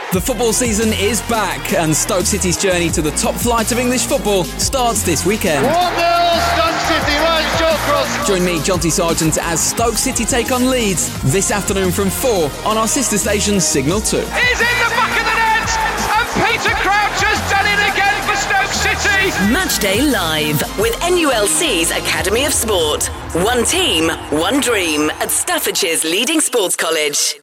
The football season is back, and Stoke City's journey to the top flight of English football starts this weekend. 1-0 Stoke City, right, Shawcross. Join me, Jonty Sargent, as Stoke City take on Leeds this afternoon from 4 on our sister station Signal 2. He's in the back of the net, and Peter Crouch has done it again for Stoke City. Matchday Live with NULC's Academy of Sport. One team, one dream at Staffordshire's leading sports college.